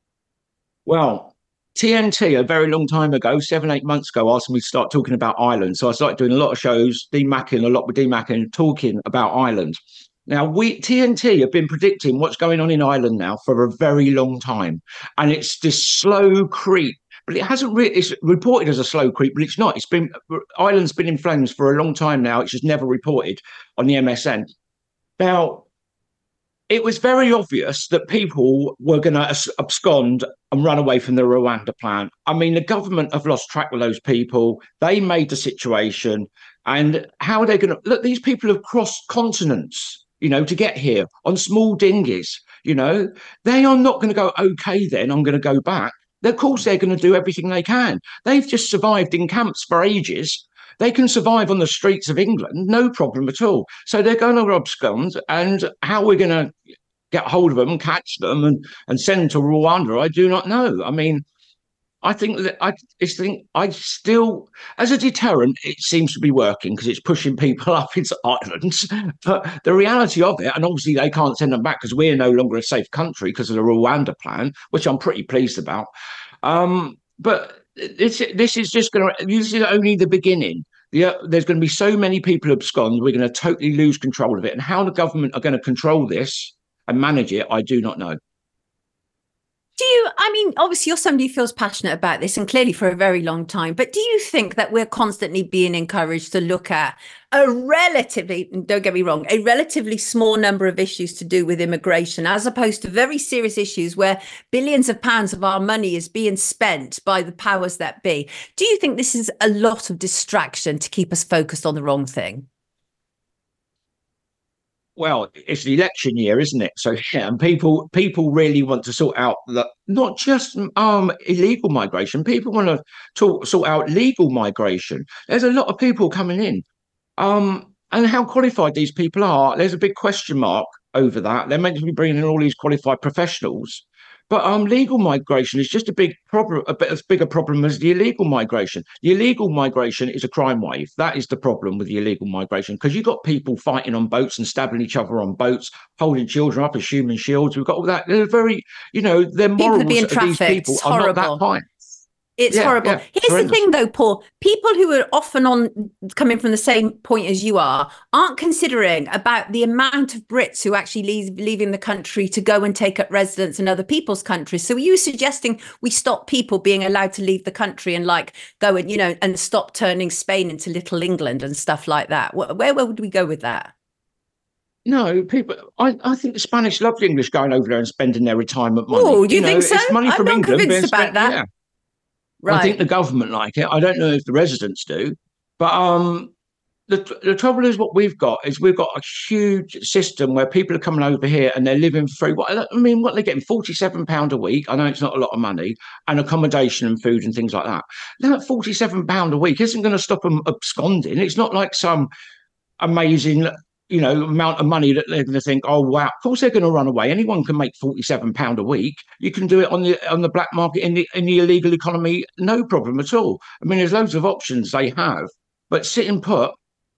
Well, TNT a very long time ago, 7-8 months ago, asked me to start talking about Ireland. So I started doing a lot of shows, a lot with D-Mackin, talking about Ireland. Now, TNT have been predicting what's going on in Ireland now for a very long time. And it's this slow creep, but it hasn't really, it's reported as a slow creep, but it's not. Ireland's been in flames for a long time now. It's just never reported on the MSN. Now, it was very obvious that people were going to abscond and run away from the Rwanda plan. I mean, the government have lost track with those people. They made the situation. And how are they going to look? These people have crossed continents, to get here on small dinghies. They are not going to go, OK, then I'm going to go back. Of course, they're going to do everything they can. They've just survived in camps for ages. They can survive on the streets of England, no problem at all. So they're going to abscond. And how we're going to get hold of them, catch them and send them to Rwanda, I do not know. I mean, I think that I still, as a deterrent, it seems to be working because it's pushing people up into islands. But the reality of it, and obviously they can't send them back because we're no longer a safe country because of the Rwanda plan, which I'm pretty pleased about. But this is just going to, this is only the beginning. There's going to be so many people abscond, we're going to totally lose control of it. And how the government are going to control this and manage it, I do not know. Obviously you're somebody who feels passionate about this and clearly for a very long time, but do you think that we're constantly being encouraged to look at don't get me wrong, a relatively small number of issues to do with immigration, as opposed to very serious issues where billions of pounds of our money is being spent by the powers that be? Do you think this is a lot of distraction to keep us focused on the wrong thing? Well, it's the election year, isn't it? So and people really want to sort out not just illegal migration. People want to sort out legal migration. There's a lot of people coming in, and how qualified these people are. There's a big question mark over that. They're meant to be bringing in all these qualified professionals. But legal migration is just a big problem, a bit as big a problem as the illegal migration. The illegal migration is a crime wave. That is the problem with the illegal migration, because you've got people fighting on boats and stabbing each other on boats, holding children up as human shields. We've got all that. They're very, their morals of these people are not that high. It's horrible. Here's the thing, though, Paul. People who are often coming from the same point as you aren't considering about the amount of Brits who actually leaving the country to go and take up residence in other people's countries. So are you suggesting we stop people being allowed to leave the country and go and, and stop turning Spain into Little England and stuff like that? Where would we go with that? No, people. I think the Spanish love the English going over there and spending their retirement money. Oh, do you think so? It's money from I'm not England convinced about that. Yeah. Right. I think the government like it. I don't know if the residents do, but the trouble is what we've got a huge system where people are coming over here and they're living free. What are they getting? £47 a week. I know it's not a lot of money, and accommodation and food and things like that. Now, £47 a week isn't going to stop them absconding. It's not like some amazing amount of money that they're going to think, oh wow, of course they're going to run away. Anyone can make £47 a week. You can do it on the black market in the illegal economy, no problem at all. There's loads of options they have, but sitting put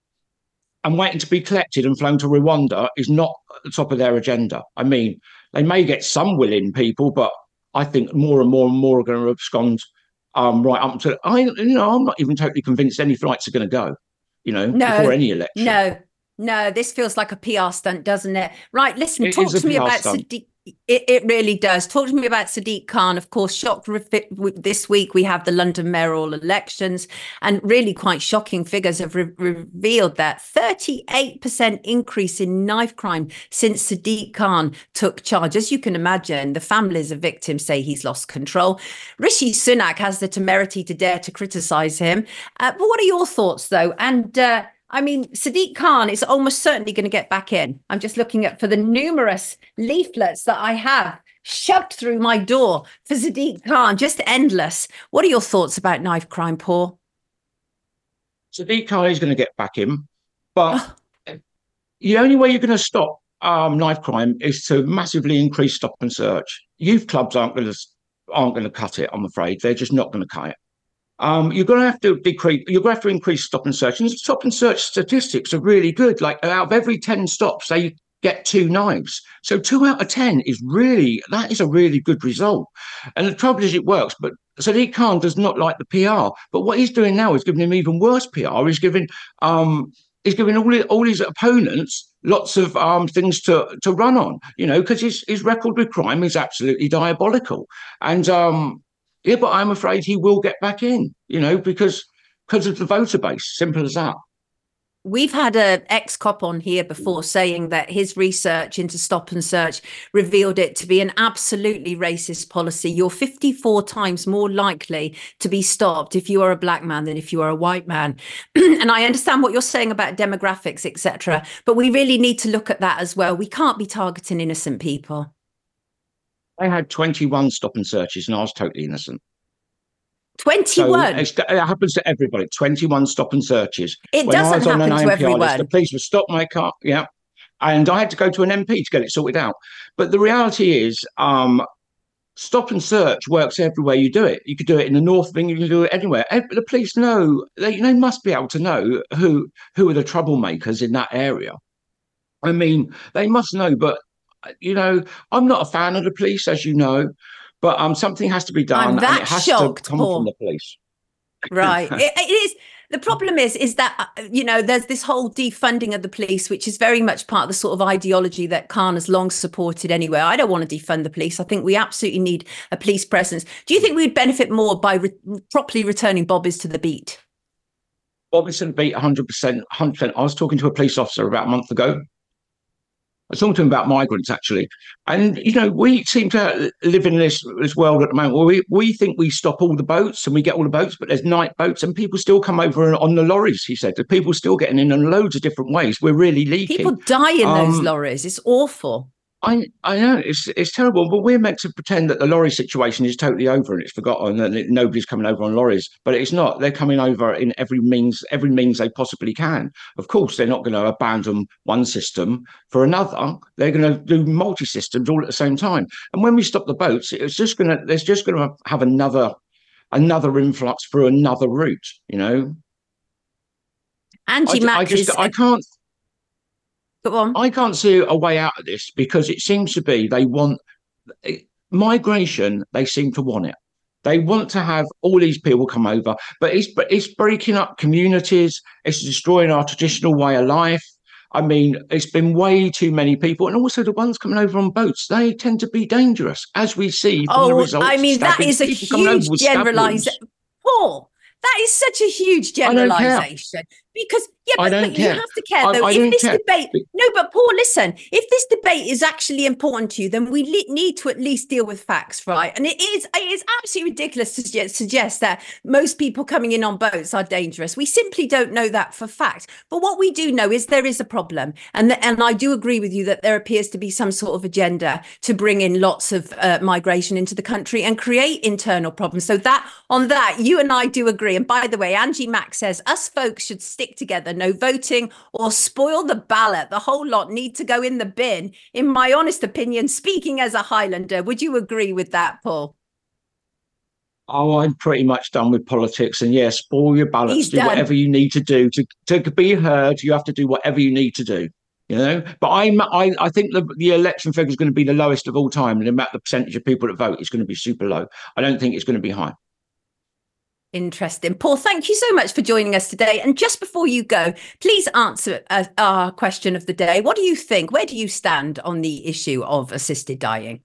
and waiting to be collected and flown to Rwanda is not at the top of their agenda. They may get some willing people, but I think more and more and more are going to abscond right up to. I'm not even totally convinced any flights are going to go. Before any election. No, this feels like a PR stunt, doesn't it? Right, listen, talk to me about It really does. Talk to me about Sadiq Khan. Of course, this week we have the London mayoral elections, and really quite shocking figures have revealed that 38% increase in knife crime since Sadiq Khan took charge. As you can imagine, the families of victims say he's lost control. Rishi Sunak has the temerity to dare to criticise him. But what are your thoughts, though? And I mean, Sadiq Khan is almost certainly going to get back in. I'm just looking for the numerous leaflets that I have shoved through my door for Sadiq Khan, just endless. What are your thoughts about knife crime, Paul? Sadiq Khan is going to get back in, but the only way you're going to stop knife crime is to massively increase stop and search. Youth clubs aren't going to cut it, I'm afraid. They're just not going to cut it. You're going to have to decrease. You're going to have to increase stop and search. And stop and search statistics are really good. Like out of every 10 stops, they get 2 knives. So 2 out of 10 is a really good result. And the trouble is, it works. But Sadiq Khan does not like the PR. But what he's doing now is giving him even worse PR. He's giving all his opponents lots of things to run on. You know, because his record with crime is absolutely diabolical. And yeah, but I'm afraid he will get back in, you know, because of the voter base. Simple as that. We've had an ex-cop on here before saying that his research into stop and search revealed it to be an absolutely racist policy. You're 54 times more likely to be stopped if you are a black man than if you are a white man. And I understand what you're saying about demographics, etc. But we really need to look at that as well. We can't be targeting innocent people. I had 21 stop and searches and I was totally innocent. 21? So it happens to everybody. 21 stop and searches. It doesn't happen to everyone. The police would stop my car, yeah, and I had to go to an MP to get it sorted out. But the reality is, stop and search works everywhere you do it. You could do it in the North of England, you can do it anywhere. The police know, they must be able to know who are the troublemakers in that area. I mean, they must know, but you know, I'm not a fan of the police, as you know, but something has to be done, and it has to come from the police. Right. It is. The problem is that, you know, there's this whole defunding of the police, which is very much part of the sort of ideology that Khan has long supported anyway. I don't want to defund the police. I think we absolutely need a police presence. Do you think we'd benefit more by properly returning bobbies to the beat? Bobbies to the beat, 100%. 100%. I was talking to a police officer about a month ago. I was talking to him about migrants, actually. And, you know, we seem to live in this world at the moment where we think we stop all the boats and we get all the boats, but there's night boats and people still come over on the lorries, he said. The people still getting in loads of different ways. We're really leaking. People die in those lorries. It's awful. I know, it's terrible, but we're meant to pretend that the lorry situation is totally over and it's forgotten and nobody's coming over on lorries, but it's not. They're coming over in every means they possibly can. Of course, they're not going to abandon one system for another. They're going to do multi-systems all at the same time. And when we stop the boats, there's just going to have another influx through another route, you know. Angie Mac I can't. Go on. I can't see a way out of this because it seems to be they want migration. They seem to want it. They want to have all these people come over, but it's breaking up communities. It's destroying our traditional way of life. I mean, it's been way too many people, and also the ones coming over on boats. They tend to be dangerous, as we see from the results. I mean, that is a huge generalisation. Paul, that is such a huge generalisation. Because, yeah, but you have to care, though. No, but Paul, listen, if this debate is actually important to you, then we need to at least deal with facts, right? And it is absolutely ridiculous to suggest that most people coming in on boats are dangerous. We simply don't know that for fact. But what we do know is there is a problem. And I do agree with you that there appears to be some sort of agenda to bring in lots of migration into the country and create internal problems. So on that, you and I do agree. And by the way, Angie Mack says, us folks should stick together, no voting or spoil the ballot. The whole lot need to go in the bin. In my honest opinion, speaking as a Highlander, would you agree with that, Paul? Oh, I'm pretty much done with politics. And yeah, spoil your ballots. He's do done. Whatever you need to do to be heard. You have to do whatever you need to do. You know, but I think the election figure is going to be the lowest of all time, and the percentage of people that vote is going to be super low. I don't think it's going to be high. Interesting. Paul, thank you so much for joining us today. And just before you go, please answer our question of the day. What do you think? Where do you stand on the issue of assisted dying?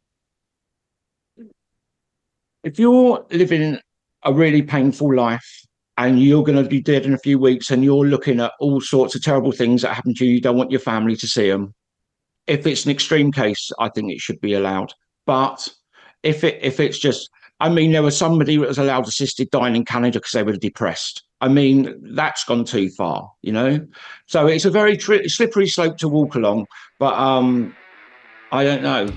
If you're living a really painful life and you're going to be dead in a few weeks and you're looking at all sorts of terrible things that happen to you, you don't want your family to see them. If it's an extreme case, I think it should be allowed. But if it's just, I mean, there was somebody that was allowed assisted dying in Canada because they were depressed. I mean, that's gone too far, you know? So it's a very slippery slope to walk along. But I don't know.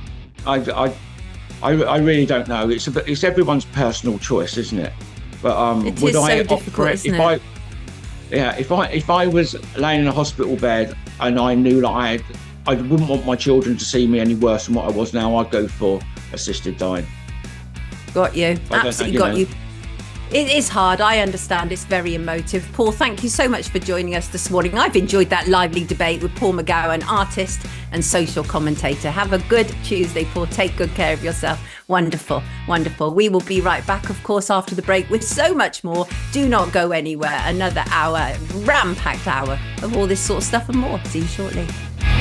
I really don't know. It's everyone's personal choice, isn't it? But it is so difficult, isn't it? If I was laying in a hospital bed and I knew that I wouldn't want my children to see me any worse than what I was now, I'd go for assisted dying. Got you. Absolutely got you. It is hard. I understand. It's very emotive. Paul, thank you so much for joining us this morning. I've enjoyed that lively debate with Paul McGowan, artist and social commentator. Have a good Tuesday, Paul. Take good care of yourself. Wonderful, wonderful. We will be right back, of course, after the break with so much more. Do not go anywhere. Another hour, ram-packed hour of all this sort of stuff and more. See you shortly.